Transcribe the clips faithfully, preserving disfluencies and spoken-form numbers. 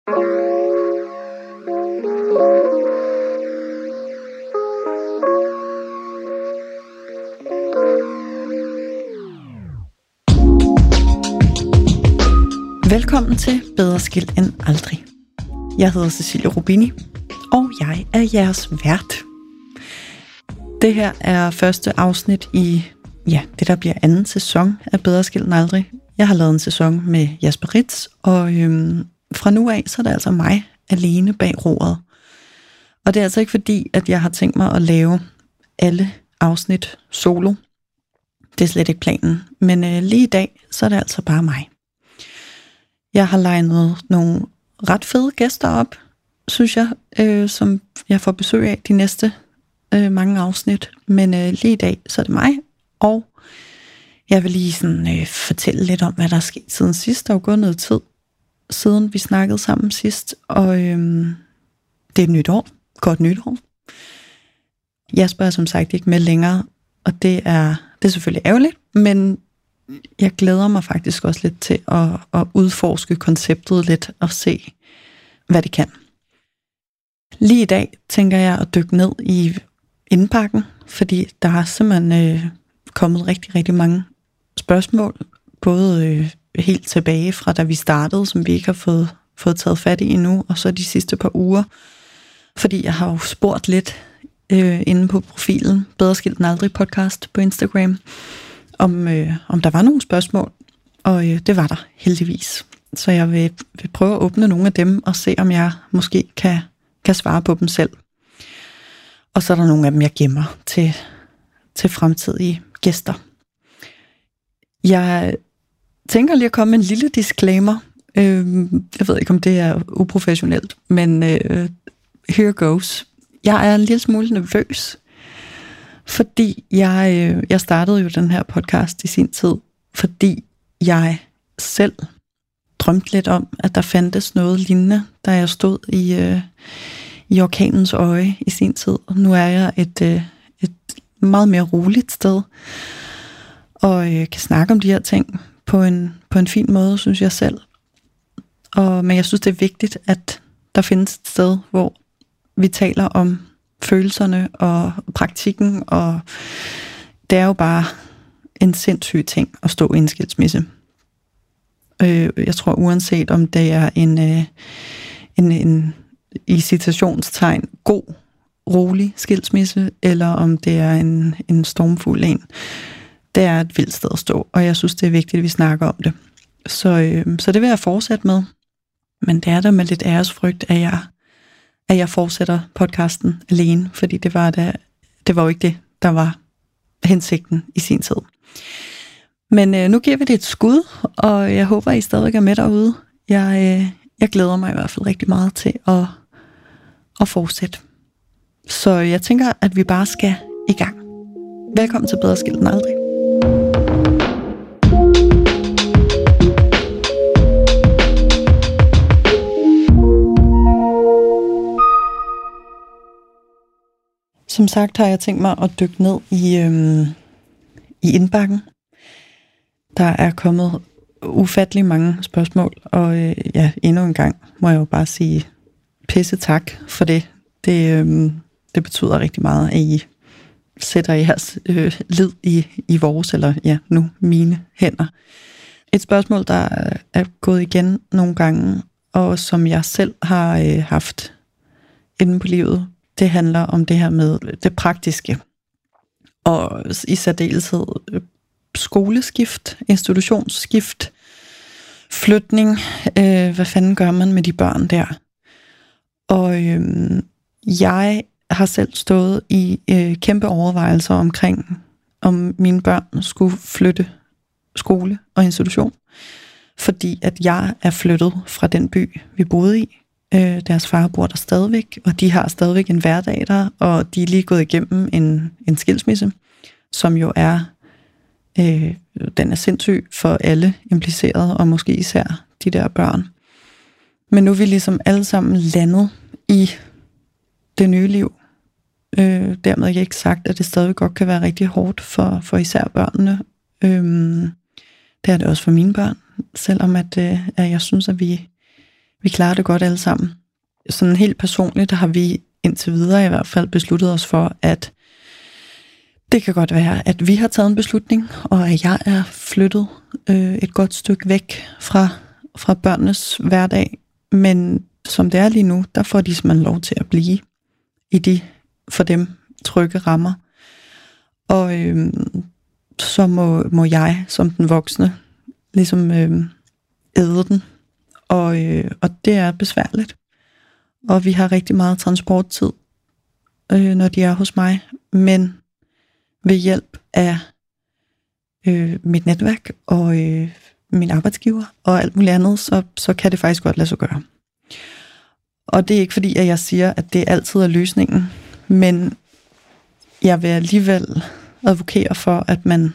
Velkommen til Bedre skilt end aldrig. Jeg hedder Cecilie Rubini, og jeg er jeres vært. Det her er første afsnit i ja, det, der bliver anden sæson af Bedre skilt end aldrig. Jeg har lavet en sæson med Jasper Ritz, og øhm, fra nu af, så er det altså mig alene bag roret. Og det er altså ikke fordi, at jeg har tænkt mig at lave alle afsnit solo. Det er slet ikke planen. Men øh, lige i dag, så er det altså bare mig. Jeg har legnet nogle ret fede gæster op, synes jeg, øh, som jeg får besøg af de næste øh, mange afsnit. Men øh, lige i dag, så er det mig, og jeg vil lige sådan, øh, fortælle lidt om, hvad der er sket siden sidst. Der er jo gået noget tid, siden vi snakkede sammen sidst, og øh, det er et nyt år. Godt nytår. Jasper er som sagt ikke med længere, og det er, det er selvfølgelig ærgerligt, men jeg glæder mig faktisk også lidt til at, at udforske konceptet lidt og se, hvad det kan. Lige i dag tænker jeg at dykke ned i indpakken, fordi der er simpelthen øh, kommet rigtig, rigtig mange spørgsmål, både øh, helt tilbage fra da vi startede, som vi ikke har fået, fået taget fat i endnu, og så de sidste par uger. Fordi jeg har jo spurgt lidt øh, inde på profilen Bedre skilt end aldrig podcast på Instagram, om, øh, om der var nogle spørgsmål, og øh, det var der heldigvis. Så jeg vil, vil prøve at åbne nogle af dem og se, om jeg måske kan, kan svare på dem selv. Og så er der nogle af dem, jeg gemmer til, til fremtidige gæster. Jeg tænker lige at komme med en lille disclaimer. Øh, jeg ved ikke, om det er uprofessionelt, men øh, here goes. Jeg er en lille smule nervøs, fordi jeg, øh, jeg startede jo den her podcast i sin tid, fordi jeg selv drømte lidt om, at der fandtes noget lignende, da jeg stod i, øh, i orkanens øje i sin tid. Og nu er jeg et, øh, et meget mere roligt sted, og øh, kan snakke om de her ting på en, på en fin måde, synes jeg selv. Og, men jeg synes, det er vigtigt, at der findes et sted, hvor vi taler om følelserne og praktikken, og det er jo bare en sindssyg ting at stå i en skilsmisse. Øh, jeg tror uanset om det er en, øh, en, en i citationstegn god, rolig skilsmisse, eller om det er en, en stormfuld en, det er et vildt sted at stå, og jeg synes det er vigtigt, at vi snakker om det. Så, øh, så det vil jeg fortsætte med, men det er der med lidt æresfrygt, at jeg at jeg fortsætter podcasten alene, fordi det var, det, det var jo ikke det, der var hensigten i sin tid. Men øh, nu giver vi det et skud, og jeg håber, I stadig er med derude. Jeg, øh, jeg glæder mig i hvert fald rigtig meget til at, at fortsætte. Så jeg tænker, at vi bare skal i gang. Velkommen til Bedre skilt end aldrig. Som sagt har jeg tænkt mig at dykke ned i, øhm, i indbakken. Der er kommet ufattelig mange spørgsmål, og øh, ja, endnu en gang må jeg jo bare sige pisse tak for det. Det, øhm, det betyder rigtig meget, at I sætter jeres øh, lid i, i vores, eller ja, nu mine hænder. Et spørgsmål, der er gået igen nogle gange, og som jeg selv har øh, haft inde på livet, det handler om det her med det praktiske, og i særdeleshed skoleskift, institutionsskift, flytning. Øh, hvad fanden gør man med de børn der? Og øh, jeg har selv stået i øh, kæmpe overvejelser omkring, om mine børn skulle flytte skole og institution, fordi at jeg er flyttet fra den by, vi boede i. Øh, deres far bor der stadigvæk, og de har stadigvæk en hverdag der, og de er lige gået igennem en, en skilsmisse, som jo er, øh, den er sindssyg for alle implicerede, og måske især de der børn. Men nu er vi ligesom alle sammen landet i det nye liv. Øh, dermed ikke sagt, at det stadig godt kan være rigtig hårdt for, for især børnene. Øh, det er det også for mine børn, selvom at, øh, at jeg synes, at vi vi klarer det godt alle sammen. Sådan helt personligt, der har vi indtil videre i hvert fald besluttet os for, at det kan godt være, at vi har taget en beslutning, og at jeg er flyttet øh, et godt stykke væk fra, fra børnenes hverdag. Men som det er lige nu, der får de simpelthen lov til at blive i de for dem trygge rammer. Og øh, så må, må jeg som den voksne ligesom øh, æde den. Og, øh, og det er besværligt. Og vi har rigtig meget transporttid, øh, når de er hos mig. Men ved hjælp af øh, mit netværk og øh, min arbejdsgiver og alt muligt andet, så, så kan det faktisk godt lade sig gøre. Og det er ikke fordi, at jeg siger, at det altid er løsningen, men jeg vil alligevel advokere for, at man,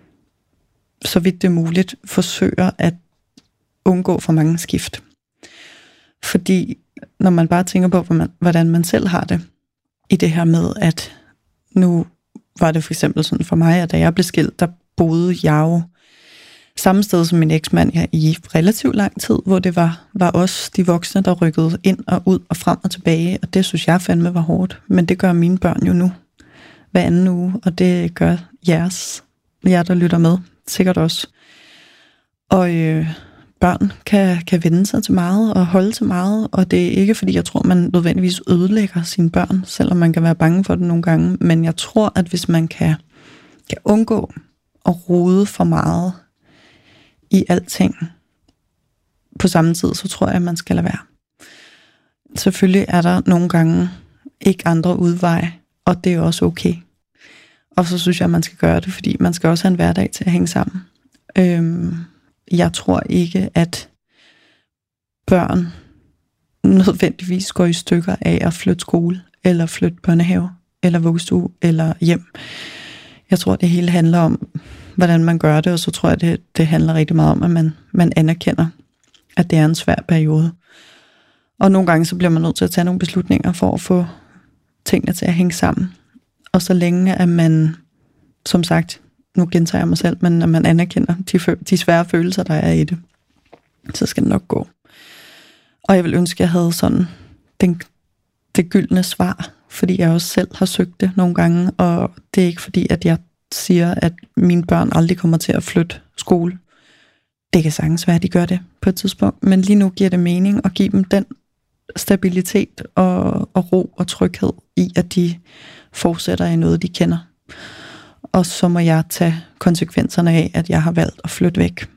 så vidt det er muligt, forsøger at undgå for mange skift. Fordi når man bare tænker på, hvordan man selv har det, i det her med, at nu var det for eksempel sådan for mig, at da jeg blev skilt, der boede jeg jo samme sted som min eksmand i relativt lang tid, hvor det var, var os, de voksne, der rykkede ind og ud og frem og tilbage, og det synes jeg fandme var hårdt. Men det gør mine børn jo nu, hver anden uge, og det gør jeres, jer der lytter med, sikkert også. Og øh, børn kan, kan vende sig til meget og holde til meget, og det er ikke fordi, jeg tror, man nødvendigvis ødelægger sine børn, selvom man kan være bange for det nogle gange, men jeg tror, at hvis man kan, kan undgå at rode for meget i alting på samme tid, så tror jeg, at man skal lade være. Selvfølgelig er der nogle gange ikke andre udveje, og det er også okay. Og så synes jeg, at man skal gøre det, fordi man skal også have en hverdag til at hænge sammen. Øhm, jeg tror ikke, at børn nødvendigvis går i stykker af at flytte skole, eller flytte børnehave, eller vuggestue, eller hjem. Jeg tror, det hele handler om, hvordan man gør det, og så tror jeg, det, det handler rigtig meget om, at man, man anerkender, at det er en svær periode. Og nogle gange, så bliver man nødt til at tage nogle beslutninger for at få tingene til at hænge sammen. Og så længe, at man, som sagt, nu gentager jeg mig selv, men når man anerkender de, de svære følelser, der er i det, så skal det nok gå. Og jeg vil ønske, at jeg havde sådan den, det gyldne svar, fordi jeg også selv har søgt det nogle gange, og det er ikke fordi, at jeg siger, at mine børn aldrig kommer til at flytte skole. Det kan sagtens være, at de gør det på et tidspunkt, men lige nu giver det mening at give dem den stabilitet og, og ro og tryghed i, at de fortsætter i noget, de kender. Og så må jeg tage konsekvenserne af, at jeg har valgt at flytte væk.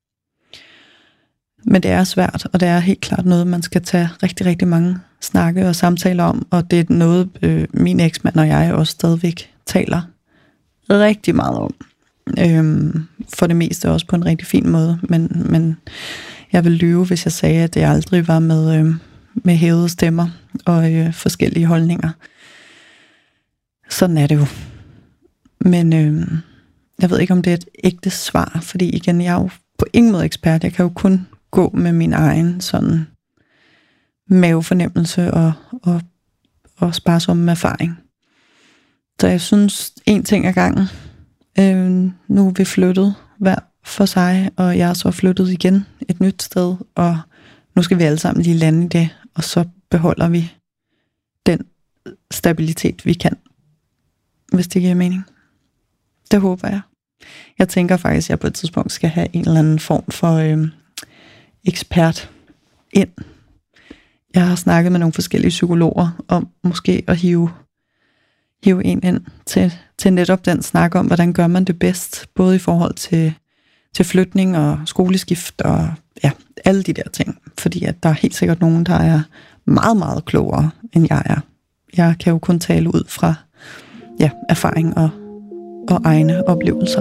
Men det er svært, og det er helt klart noget, man skal tage rigtig, rigtig mange snakke og samtaler om, og det er noget, øh, min eksmand og jeg også stadigvæk taler rigtig meget om. Øhm, for det meste også på en rigtig fin måde, men, men jeg vil lyve, hvis jeg sagde, at det aldrig var med, øh, med hævede stemmer og øh, forskellige holdninger. Sådan er det jo. Men øh, jeg ved ikke, om det er et ægte svar, fordi igen, jeg er jo på ingen måde ekspert. Jeg kan jo kun gå med min egen sådan mavefornemmelse og, og, og sparsomme erfaring. Så jeg synes, en ting ad gangen. Øh, nu er vi flyttet hver for sig, og jeg er så flyttet igen et nyt sted, og nu skal vi alle sammen lige lande i det, og så beholder vi den stabilitet, vi kan, hvis det giver mening. Det håber jeg. Jeg tænker faktisk, at jeg på et tidspunkt skal have en eller anden form for øh, ekspert ind. Jeg har snakket med nogle forskellige psykologer om måske at hive, hive en ind til, til netop den snak om, hvordan gør man det bedst, både i forhold til, til flytning og skoleskift og ja, alle de der ting. Fordi at der er helt sikkert nogen, der er meget, meget klogere, end jeg er. Jeg kan jo kun tale ud fra ja, erfaring og, og egne oplevelser.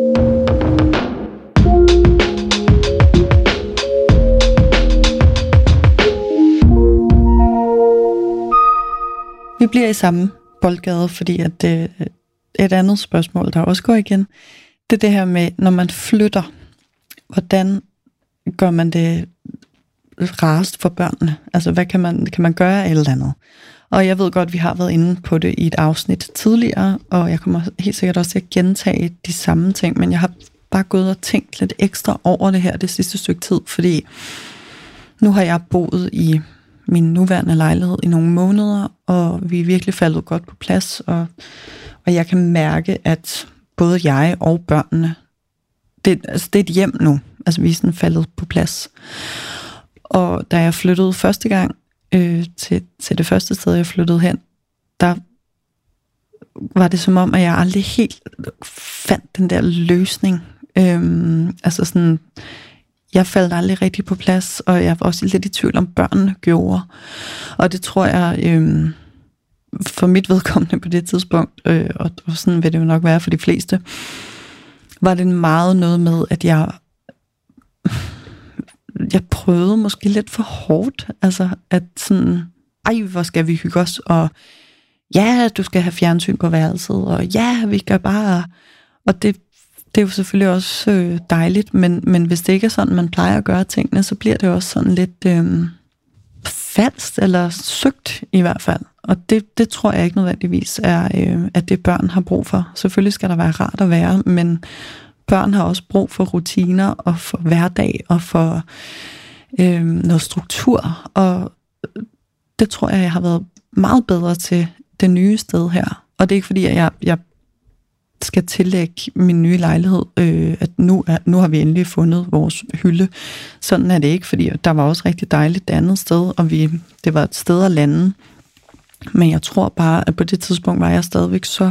Vi bliver i samme boldgade, fordi at det et andet spørgsmål, der også går igen, det er det her med, når man flytter, hvordan gør man det rarest for børnene? Altså, hvad kan man, kan man gøre eller andet? Og jeg ved godt, vi har været inde på det i et afsnit tidligere, og jeg kommer helt sikkert også til at gentage de samme ting, men jeg har bare gået og tænkt lidt ekstra over det her det sidste stykke tid, fordi nu har jeg boet i min nuværende lejlighed i nogle måneder, og vi er virkelig faldet godt på plads, og, og jeg kan mærke, at både jeg og børnene, det, altså det er et hjem nu, altså vi er sådan faldet på plads. Og da jeg flyttede første gang øh, til, til det første sted, jeg flyttede hen, der var det som om, at jeg aldrig helt fandt den der løsning. Øhm, altså sådan, jeg faldt aldrig rigtig på plads, og jeg var også lidt i tvivl om børnene gjorde. Og det tror jeg, øhm, for mit vedkommende på det tidspunkt, øh, og, og sådan vil det jo nok være for de fleste, var det meget noget med, at jeg jeg prøvede måske lidt for hårdt, altså at sådan, ej, hvor skal vi hygge os, og ja, du skal have fjernsyn på værelset, og ja, vi skal bare, og det, det er jo selvfølgelig også øh, dejligt, men, men hvis det ikke er sådan, man plejer at gøre tingene, så bliver det også sådan lidt øh, falsk, eller søgt i hvert fald, og det, det tror jeg ikke nødvendigvis er, øh, at det børn har brug for. Selvfølgelig skal der være rart at være, men børn har også brug for rutiner, og for hverdag, og for øh, noget struktur, og det tror jeg, jeg har været meget bedre til det nye sted her. Og det er ikke fordi, at jeg, jeg skal tillægge min nye lejlighed, øh, at nu, er, nu har vi endelig fundet vores hylde. Sådan er det ikke, fordi der var også rigtig dejligt det andet sted, og vi, det var et sted at lande. Men jeg tror bare, at på det tidspunkt var jeg stadigvæk så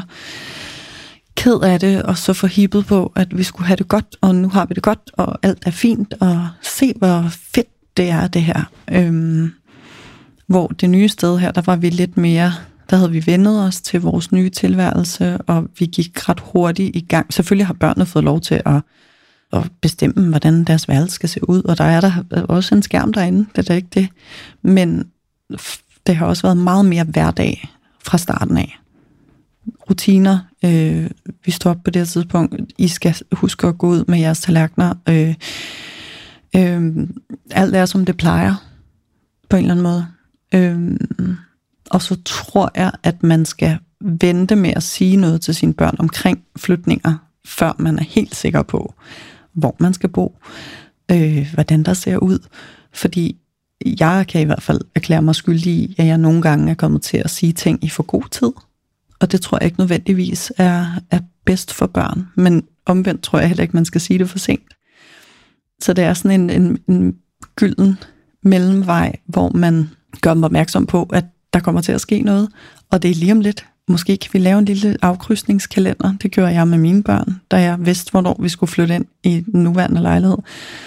ked af det, og så forhippet på, at vi skulle have det godt, og nu har vi det godt, og alt er fint, og se, hvor fedt det er, det her. Øhm, hvor det nye sted her, der var vi lidt mere, der havde vi vendet os til vores nye tilværelse, og vi gik ret hurtigt i gang. Selvfølgelig har børnene fået lov til at, at bestemme, hvordan deres værelse skal se ud, og der er der også en skærm derinde, det er da ikke det. Men det har også været meget mere hverdag fra starten af. Rutiner, øh, vi står op på det her tidspunkt, I skal huske at gå ud med jeres tallerkener, øh, øh, alt er som det plejer, på en eller anden måde. Øh, og så tror jeg, at man skal vente med at sige noget til sine børn omkring flytninger, før man er helt sikker på, hvor man skal bo, øh, hvordan der ser ud, fordi jeg kan i hvert fald erklære mig skyldig i, at jeg nogle gange er kommet til at sige ting i for god tid. Og det tror jeg ikke nødvendigvis er, er bedst for børn. Men omvendt tror jeg heller ikke, man skal sige det for sent. Så det er sådan en, en, en gylden mellemvej, hvor man gør dem opmærksom på, at der kommer til at ske noget. Og det er lige om lidt. Måske kan vi lave en lille afkrydsningskalender. Det gjorde jeg med mine børn, da jeg vidste, hvornår vi skulle flytte ind i den nuværende lejlighed.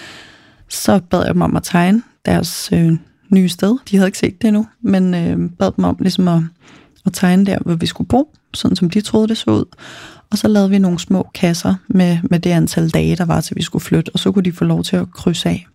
Så bad jeg dem om at tegne deres øh, nye sted. De havde ikke set det endnu, men øh, bad dem om ligesom at og tegne der, hvor vi skulle bo, sådan som de troede, det så ud. Og så lavede vi nogle små kasser med, med det antal dage, der var til, vi skulle flytte, og så kunne de få lov til at krydse af.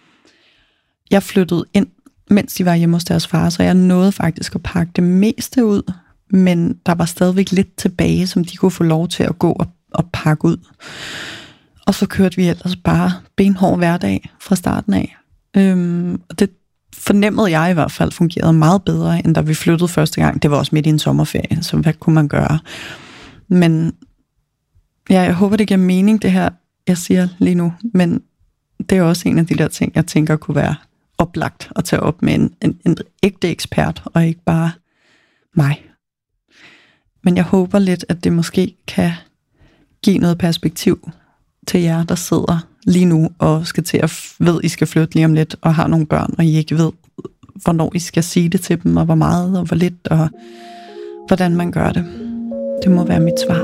Jeg flyttede ind, mens de var hjemme hos deres far, så jeg nåede faktisk at pakke det meste ud, men der var stadigvæk lidt tilbage, som de kunne få lov til at gå og, og pakke ud. Og så kørte vi ellers bare benhård hverdag fra starten af. Øhm, og det fornemmede jeg i hvert fald fungerede meget bedre, end da vi flyttede første gang. Det var også midt i en sommerferie, så hvad kunne man gøre? Men ja, jeg håber, det giver mening, det her, jeg siger lige nu. Men det er også en af de der ting, jeg tænker kunne være oplagt at tage op med en, en, en ægte ekspert, og ikke bare mig. Men jeg håber lidt, at det måske kan give noget perspektiv til jer, der sidder lige nu og skal til at ved, I skal flytte lige om lidt, og har nogle børn, og I ikke ved, hvornår I skal sige det til dem, og hvor meget, og hvor lidt, og hvordan man gør det. Det må være mit svar.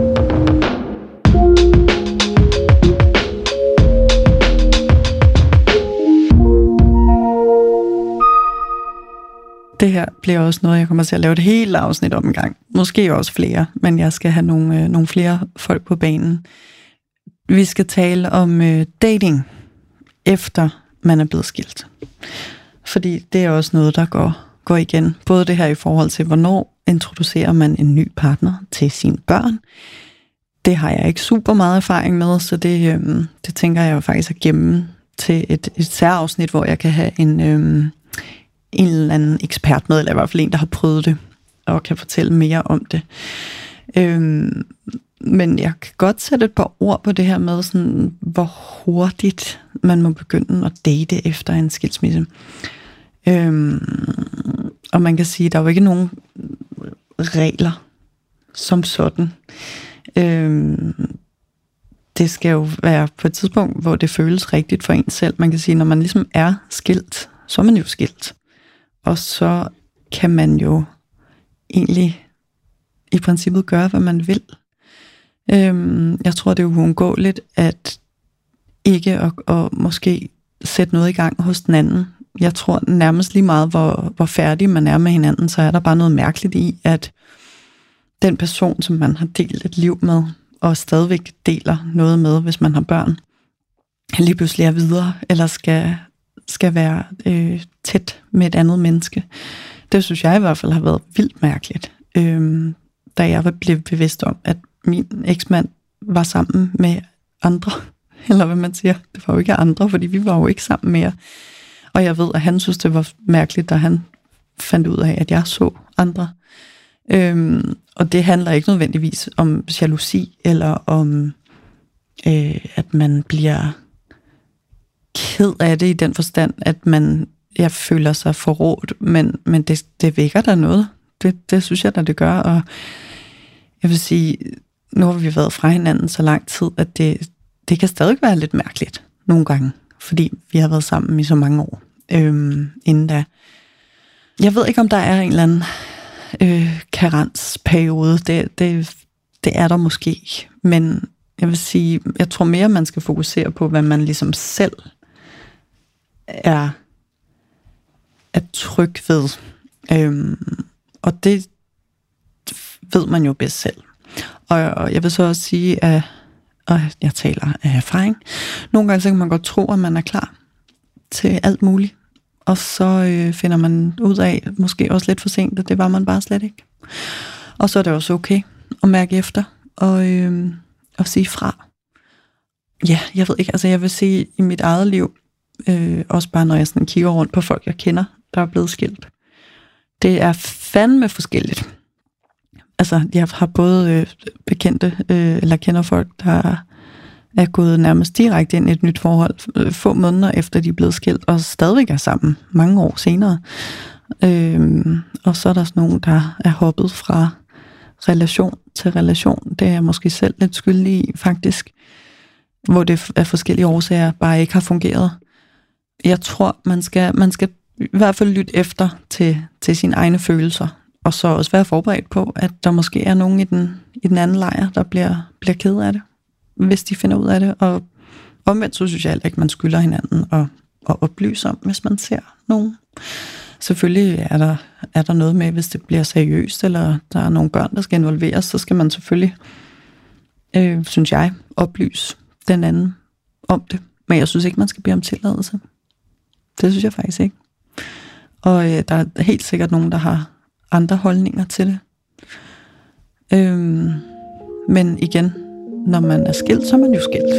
Det her bliver også noget, jeg kommer til at lave et helt afsnit om en gang. Måske også flere, men jeg skal have nogle, øh, nogle flere folk på banen. Vi skal tale om øh, dating, efter man er blevet skilt. Fordi det er også noget, der går, går igen. Både det her i forhold til, hvornår introducerer man en ny partner til sine børn. Det har jeg ikke super meget erfaring med, så det, øh, det tænker jeg jo faktisk at gemme til et, et særafsnit, hvor jeg kan have en, øh, en eller anden ekspert med, eller i hvert fald en, der har prøvet det, og kan fortælle mere om det. Øh, men jeg kan godt sætte et par ord på det her med, sådan, hvor hurtigt man må begynde at date efter en skilsmisse. Øhm, og man kan sige, at der er jo ikke nogen regler som sådan. Øhm, det skal jo være på et tidspunkt, hvor det føles rigtigt for en selv. Man kan sige, når man ligesom er skilt, så er man jo skilt. Og så kan man jo egentlig i princippet gøre, hvad man vil. Øhm, jeg tror, det er uundgåeligt at ikke at, at måske sætte noget i gang hos den anden. Jeg tror nærmest lige meget, hvor, hvor færdig man er med hinanden, så er der bare noget mærkeligt i, at den person, som man har delt et liv med, og stadigvæk deler noget med, hvis man har børn, lige pludselig er videre, eller skal, skal være øh, tæt med et andet menneske. Det synes jeg i hvert fald har været vildt mærkeligt, øh, da jeg blev bevidst om, at min eksmand var sammen med andre, eller hvad man siger, det var jo ikke andre, fordi vi var jo ikke sammen mere. Og jeg ved, at han synes, det var mærkeligt, da han fandt ud af, at jeg så andre. Øhm, og det handler ikke nødvendigvis om jalousi, eller om, øh, at man bliver ked af det i den forstand, at man jeg føler sig forrådt, men, men det, det vækker der noget. Det, det synes jeg, at det gør, og jeg vil sige, nu har vi været fra hinanden så lang tid, at det, det kan stadig være lidt mærkeligt nogle gange, fordi vi har været sammen i så mange år øhm, inden da. Jeg ved ikke, om der er en eller anden øh, karensperiode. Det, det, det er der måske, men jeg vil sige, jeg tror mere, man skal fokusere på, hvad man ligesom selv er, er tryg ved. Øhm, og det ved man jo bedst selv. Og, og jeg vil så også sige, at og jeg taler af erfaring, nogle gange så kan man godt tro, at man er klar til alt muligt, og så øh, finder man ud af, måske også lidt for sent, at det var man bare slet ikke. Og så er det også okay at mærke efter, og, øh, og sige fra. Ja, jeg ved ikke, altså jeg vil sige i mit eget liv, øh, også bare når jeg sådan kigger rundt på folk, jeg kender, der er blevet skilt. Det er fandme forskelligt. Altså, jeg har både øh, bekendte, øh, eller kender folk, der er gået nærmest direkte ind i et nyt forhold, øh, få måneder efter de er blevet skilt, og stadigvæk er sammen mange år senere. Øh, og så er der sådan nogen, der er hoppet fra relation til relation. Det er jeg måske selv lidt skyldig i, faktisk. Hvor det af forskellige årsager bare ikke har fungeret. Jeg tror, man skal, man skal i hvert fald lytte efter til, til sine egne følelser. Og så også være forberedt på, at der måske er nogen i den, i den anden lejr, der bliver, bliver ked af det, hvis de finder ud af det. Og omvendt, så synes jeg heller ikke, man skylder hinanden at, at oplyse om, hvis man ser nogen. Selvfølgelig er der, er der noget med, hvis det bliver seriøst, eller der er nogle børn, der skal involveres, så skal man selvfølgelig, øh, synes jeg, oplyse den anden om det. Men jeg synes ikke, man skal bede om tilladelse. Det synes jeg faktisk ikke. Og øh, der er helt sikkert nogen, der har andre holdninger til det. Øhm, men igen, når man er skilt, så er man jo skilt.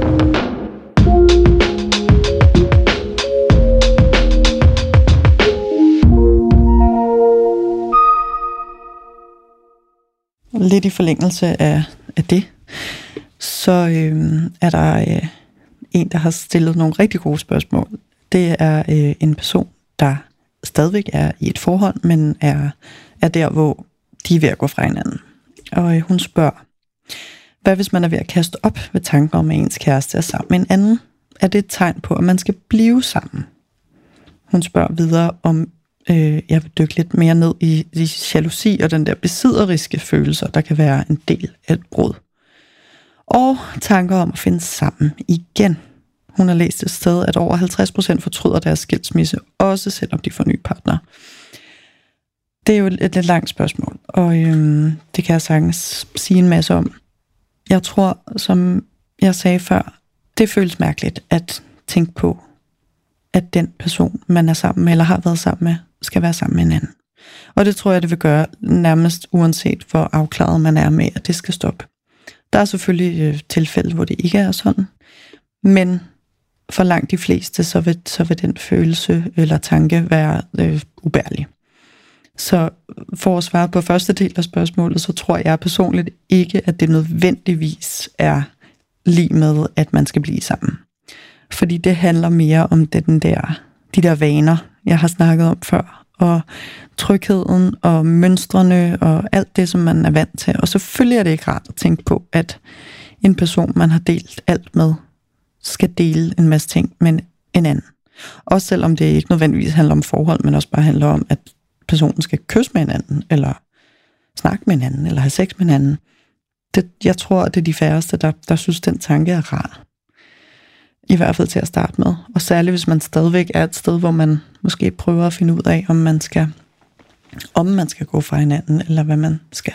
Lidt i forlængelse af, af det, så øhm, er der øh, en, der har stillet nogle rigtig gode spørgsmål. Det er øh, en person, der stadigvæk er i et forhold, men er, er der, hvor de er ved at gå fra hinanden. Og øh, hun spørger, hvad hvis man er ved at kaste op ved tanken om, at ens kæreste er sammen med en anden? Er det et tegn på, at man skal blive sammen? Hun spørger videre, om øh, jeg vil dykke lidt mere ned i, i jalousi og den der besidderiske følelser, der kan være en del af et brud. Og tanker om at finde sammen igen. Hun har læst et sted, at over halvtreds procent fortryder deres skilsmisse, også selvom de får nye partnere. Det er jo et lidt langt spørgsmål, og øhm, det kan jeg sagtens sige en masse om. Jeg tror, som jeg sagde før, det føles mærkeligt at tænke på, at den person, man er sammen med, eller har været sammen med, skal være sammen med en anden. Og det tror jeg, det vil gøre nærmest uanset, hvor afklaret man er med, at det skal stoppe. Der er selvfølgelig øh, tilfælde, hvor det ikke er sådan, men for langt de fleste, så vil, så vil den følelse eller tanke være øh, ubærlig. Så for at svare på første del af spørgsmålet, så tror jeg personligt ikke, at det nødvendigvis er lige med, at man skal blive sammen. Fordi det handler mere om den der, de der vaner, jeg har snakket om før, og trygheden og mønstrene og alt det, som man er vant til. Og selvfølgelig er det ikke rart at tænke på, at en person, man har delt alt med, skal dele en masse ting med en anden. Også selvom det ikke nødvendigvis handler om forhold, men også bare handler om, at personen skal kysse med hinanden, eller snakke med hinanden, eller have sex med hinanden. Det, jeg tror, at det er de færreste, der, der synes, den tanke er rar. I hvert fald til at starte med. Og særligt, hvis man stadigvæk er et sted, hvor man måske prøver at finde ud af, om man skal, om man skal gå fra hinanden, eller hvad man skal.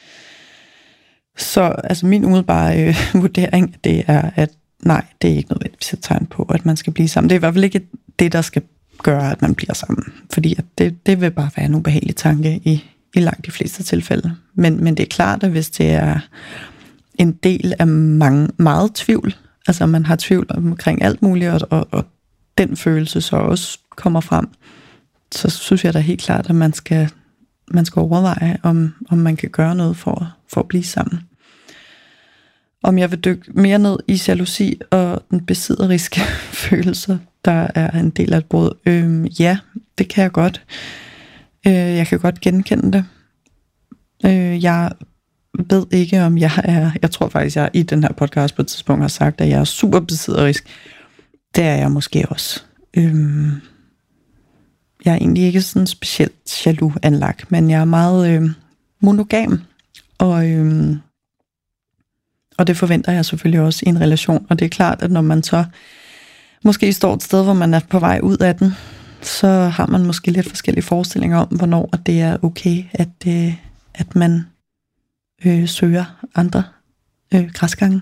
Så altså min umiddelbare øh, vurdering, det er, at nej, det er ikke nødvendigvis et tegn på, at man skal blive sammen. Det er i hvert fald ikke det, der skal gøre, at man bliver sammen. Fordi at det, det vil bare være en ubehagelig tanke i, i langt de fleste tilfælde. Men, men det er klart, at hvis det er en del af mange, meget tvivl, altså man har tvivl omkring alt muligt, og, og, og den følelse så også kommer frem, så synes jeg da helt klart, at man skal, man skal overveje, om, om man kan gøre noget for, for at blive sammen. Om jeg vil dykke mere ned i jalousi og den besidderiske følelse, der er en del af et brud. Øhm, ja, det kan jeg godt. Øh, jeg kan godt genkende det. Øh, jeg ved ikke, om jeg er... Jeg tror faktisk, jeg i den her podcast på et tidspunkt har sagt, at jeg er super besidderisk. Det er jeg måske også. Øhm, jeg er egentlig ikke sådan specielt jaloux anlagt, men jeg er meget øh, monogam. Og... Øh, Og det forventer jeg selvfølgelig også i en relation. Og det er klart, at når man så måske står et sted, hvor man er på vej ud af den, så har man måske lidt forskellige forestillinger om, hvornår det er okay, at, øh, at man øh, søger andre øh, græsgange.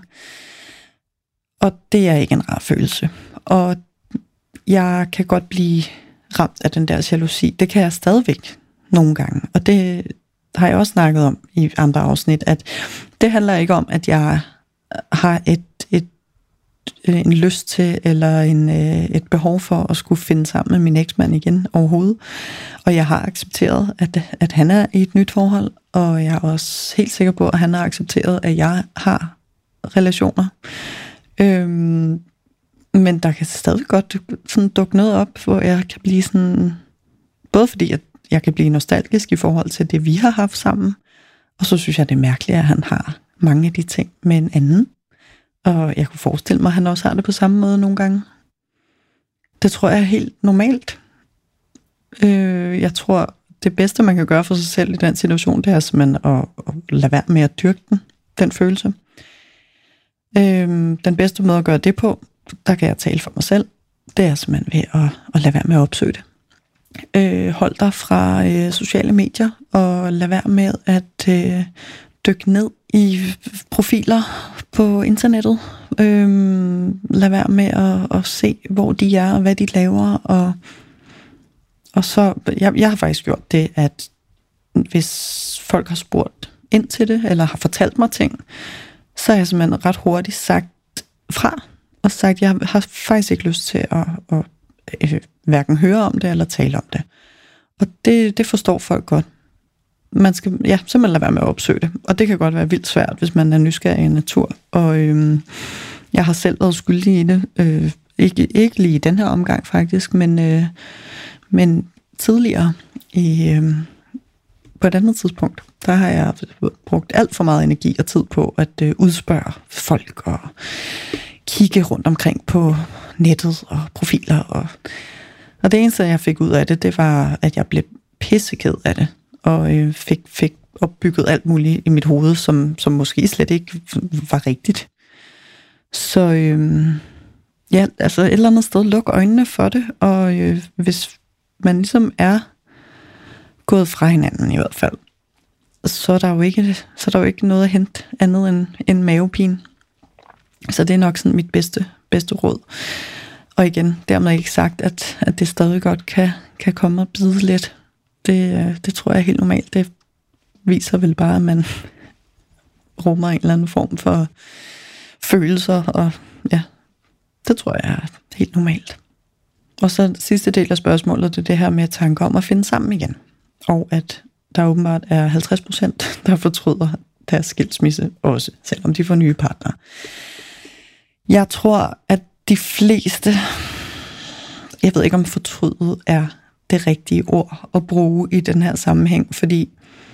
Og det er ikke en rar følelse. Og jeg kan godt blive ramt af den der jalousi. Det kan jeg stadigvæk nogle gange. Og det har jeg også snakket om i andre afsnit, at det handler ikke om, at jeg har et, et, en lyst til, eller en, et behov for at skulle finde sammen med min eksmand igen overhovedet. Og jeg har accepteret, at, at han er i et nyt forhold, og jeg er også helt sikker på, at han har accepteret, at jeg har relationer. Øhm, men der kan stadig godt sådan dukke noget op, hvor jeg kan blive sådan, både fordi jeg jeg kan blive nostalgisk i forhold til det, vi har haft sammen. Og så synes jeg, det er mærkeligt, at han har mange af de ting med en anden. Og jeg kunne forestille mig, at han også har det på samme måde nogle gange. Det tror jeg er helt normalt. Øh, jeg tror, det bedste, man kan gøre for sig selv i den situation, det er simpelthen at, at lade være med at dyrke den, den følelse. Øh, den bedste måde at gøre det på, der kan jeg tale for mig selv, det er simpelthen ved at, at lade være med at opsøge det. Øh, hold dig fra øh, sociale medier, og lad være med at øh, dykke ned i profiler på internettet. Øh, lad være med at, at se, hvor de er, og hvad de laver. Og, og så, jeg, jeg har faktisk gjort det, at hvis folk har spurgt ind til det, eller har fortalt mig ting, så har jeg simpelthen ret hurtigt sagt fra, og sagt, jeg har faktisk ikke lyst til at, at øh, hverken høre om det, eller tale om det. Og det, det forstår folk godt. Man skal ja, simpelthen lade være med at opsøge det. Og det kan godt være vildt svært, hvis man er nysgerrig i natur. Og øhm, jeg har selv været skyldig i det. Øh, ikke, ikke lige i den her omgang faktisk, men, øh, men tidligere i, øh, på et andet tidspunkt, der har jeg brugt alt for meget energi og tid på at øh, udspørge folk og kigge rundt omkring på nettet og profiler. Og, og det eneste, jeg fik ud af det, det var, at jeg blev pisseked af det. Og øh, fik, fik opbygget alt muligt i mit hoved, som, som måske slet ikke var rigtigt. Så øh, ja, altså et eller andet sted, luk øjnene for det, og øh, hvis man ligesom er gået fra hinanden i hvert fald, så er der jo ikke, så er der jo ikke noget at hente andet end, end mavepine. Så det er nok sådan mit bedste, bedste råd. Og igen, dermed ikke sagt, at, at det stadig godt kan, kan komme og bide lidt. Det, det tror jeg er helt normalt. Det viser vel bare, at man rummer en eller anden form for følelser, og ja, det tror jeg er helt normalt. Og så sidste del af spørgsmålet, det er det her med at tanke om at finde sammen igen. og at der åbenbart er halvtreds procent, der fortryder deres skilsmisse også, selvom de får nye partnere. Jeg tror, at de fleste, jeg ved ikke om fortrydet er det rigtige ord at bruge i den her sammenhæng, fordi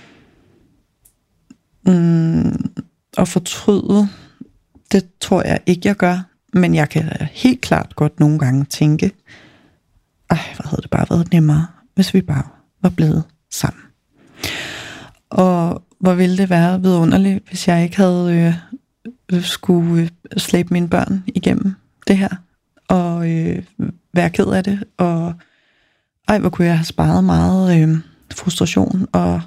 mm, at fortryde, det tror jeg ikke, jeg gør, men jeg kan helt klart godt nogle gange tænke, ej, hvor havde det bare været nemmere, hvis vi bare var blevet sammen. Og hvor ville det være vidunderligt, hvis jeg ikke havde øh, skulle øh, slæbe mine børn igennem det her, og øh, være ked af det, og ej, hvor kunne jeg have sparet meget øh, frustration, og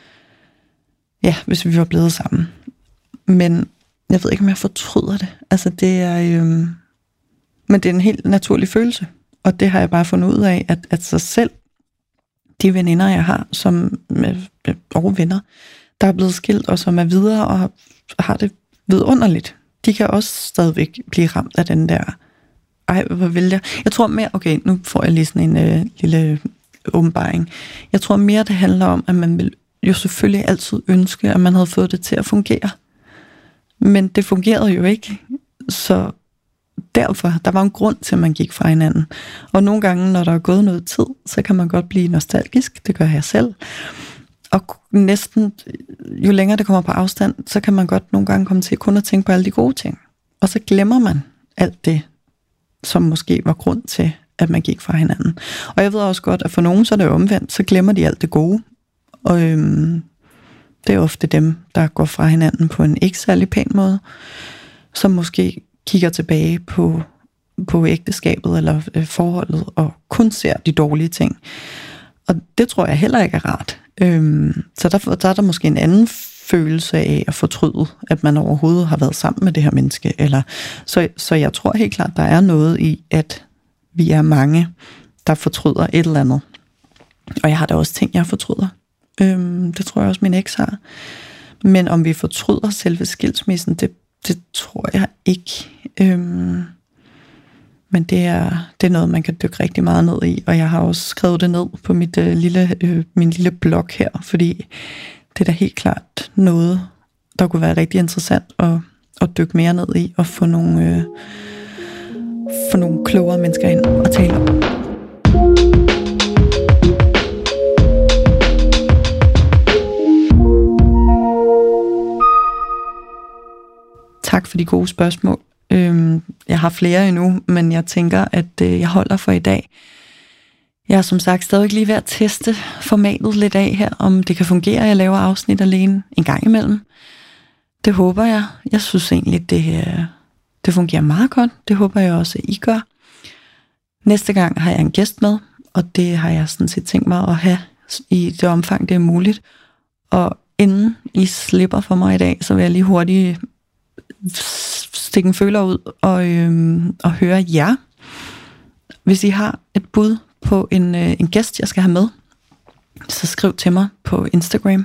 ja, hvis vi var blevet sammen. Men jeg ved ikke, om jeg fortryder det. Altså, det er øh, men det er en helt naturlig følelse, og det har jeg bare fundet ud af, at, at sig selv, de veninder, jeg har, som og venner, der er blevet skilt, og som er videre, og har det vidunderligt, de kan også stadigvæk blive ramt af den der, ej, hvor vil jeg? Jeg tror mere, okay, nu får jeg lige sådan en øh, lille åbenbaring. Jeg tror mere, det handler om, at man vil jo selvfølgelig altid ønske, at man havde fået det til at fungere. Men det fungerede jo ikke, så derfor, der var en grund til, at man gik fra hinanden. Og nogle gange, når der er gået noget tid, så kan man godt blive nostalgisk, det gør jeg selv. Og næsten, jo længere det kommer på afstand, så kan man godt nogle gange komme til kun at tænke på alle de gode ting. Og så glemmer man alt det, som måske var grund til, at man gik fra hinanden. Og jeg ved også godt, at for nogen, så er det omvendt, så glemmer de alt det gode. Og øhm, det er ofte dem, der går fra hinanden på en ikke særlig pæn måde, som måske kigger tilbage på, på ægteskabet eller øh, forholdet, og kun ser de dårlige ting. Og det tror jeg heller ikke er rart. Øhm, så der, der er der måske en anden følelse af at fortryde, at man overhovedet har været sammen med det her menneske. Eller, så, så jeg tror helt klart, der er noget i, at vi er mange, der fortryder et eller andet. Og jeg har da også ting, jeg fortryder. Øhm, det tror jeg også, min eks har. Men om vi fortryder selve skilsmissen, det, det tror jeg ikke. Øhm, men det er, det er noget, man kan dykke rigtig meget ned i. Og jeg har også skrevet det ned på mit, øh, lille, øh, min lille blog her, fordi det er da helt klart noget, der kunne være rigtig interessant at, at dykke mere ned i, og få nogle, øh, få nogle klogere mennesker ind og tale om. Tak for de gode spørgsmål. Jeg har flere endnu, men jeg tænker, at jeg holder for i dag. Jeg er som sagt stadig lige ved at teste formatet lidt af her, om det kan fungere, at jeg laver afsnit alene en gang imellem. Det håber jeg. Jeg synes egentlig, det, det fungerer meget godt. Det håber jeg også, at I gør. Næste gang har jeg en gæst med, og det har jeg sådan set tænkt mig at have i det omfang, det er muligt. Og inden I slipper for mig i dag, så vil jeg lige hurtigt stikke en føler ud og, øhm, og høre jer. Hvis I har et bud på en, øh, en gæst, jeg skal have med, så skriv til mig på Instagram.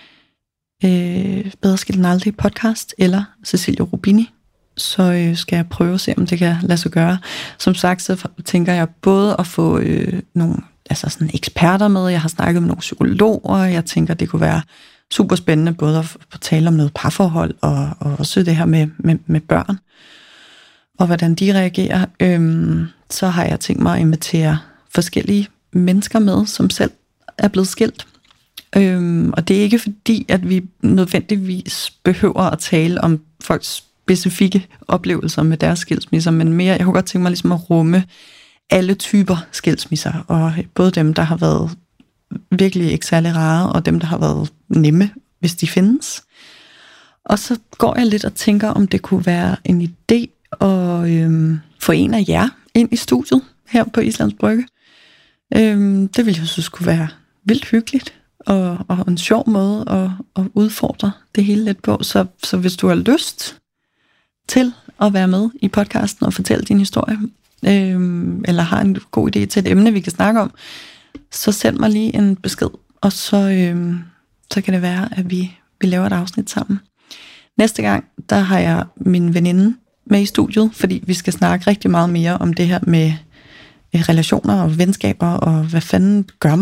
Øh, Bedre skilt end aldrig podcast eller Cecilie Rubini. Så øh, skal jeg prøve at se, om det kan lade sig gøre. Som sagt, så tænker jeg både at få øh, nogle altså sådan eksperter med. Jeg har snakket med nogle psykologer. Jeg tænker, det kunne være super spændende både at, at tale om noget parforhold og, og også det her med, med, med børn og hvordan de reagerer. Øhm, så har jeg tænkt mig at invitere forskellige mennesker med, som selv er blevet skilt. Øhm, og det er ikke fordi, at vi nødvendigvis behøver at tale om folks specifikke oplevelser med deres skilsmisser, men mere, jeg kunne godt tænke mig ligesom at rumme alle typer skilsmisser, og både dem, der har været virkelig ikke særlig rare, og dem, der har været nemme, hvis de findes. Og så går jeg lidt og tænker, om det kunne være en idé at øhm, få en af jer ind i studiet her på Islands Brygge. Øhm, det ville jeg synes kunne være vildt hyggeligt, og, og en sjov måde at, at udfordre det hele lidt på. Så, så hvis du har lyst til at være med i podcasten og fortælle din historie, øhm, eller har en god idé til et emne, vi kan snakke om, så send mig lige en besked, og så, øhm, så kan det være, at vi, vi laver et afsnit sammen. Næste gang, der har jeg min veninde med i studiet, fordi vi skal snakke rigtig meget mere om det her med relationer og venskaber, og hvad fanden gør man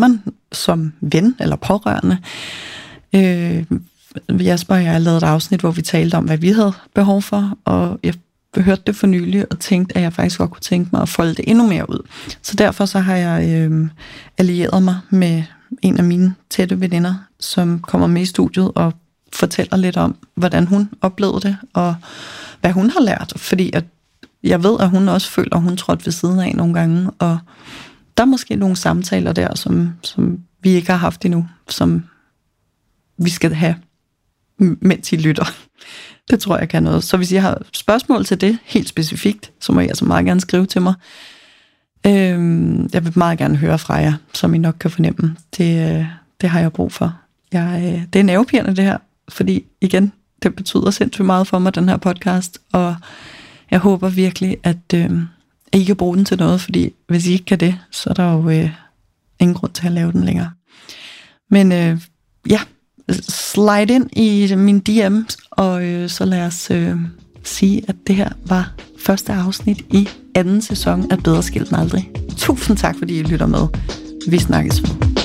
som ven eller pårørende. Øh, Jasper og jeg lavede et afsnit, hvor vi talte om, hvad vi havde behov for, og jeg hørte det for nylig og tænkte, at jeg faktisk godt kunne tænke mig at folde det endnu mere ud. Så derfor så har jeg øh, allieret mig med en af mine tætte veninder, som kommer med i studiet og fortæller lidt om, hvordan hun oplevede det, og hvad hun har lært. Fordi at jeg ved, at hun også føler, at hun trådte ved siden af nogle gange, og der er måske nogle samtaler der, som, som vi ikke har haft endnu, som vi skal have, mens I lytter. Det tror jeg kan noget. Så hvis I har spørgsmål til det, helt specifikt, så må I altså meget gerne skrive til mig. Øhm, jeg vil meget gerne høre fra jer, som I nok kan fornemme. Det, det har jeg brug for. Jeg, det er nervepirrende det her, fordi igen, det betyder sindssygt meget for mig, den her podcast, og jeg håber virkelig, at, øh, at I kan bruge den til noget, fordi hvis I ikke kan det, så er der jo øh, ingen grund til at lave den længere. Men øh, ja, slide ind i min D M's, og øh, så lad os øh, sige, at det her var første afsnit i anden sæson af Bedre Skilt end Aldrig. Tusind tak, fordi I lytter med. Vi snakkes.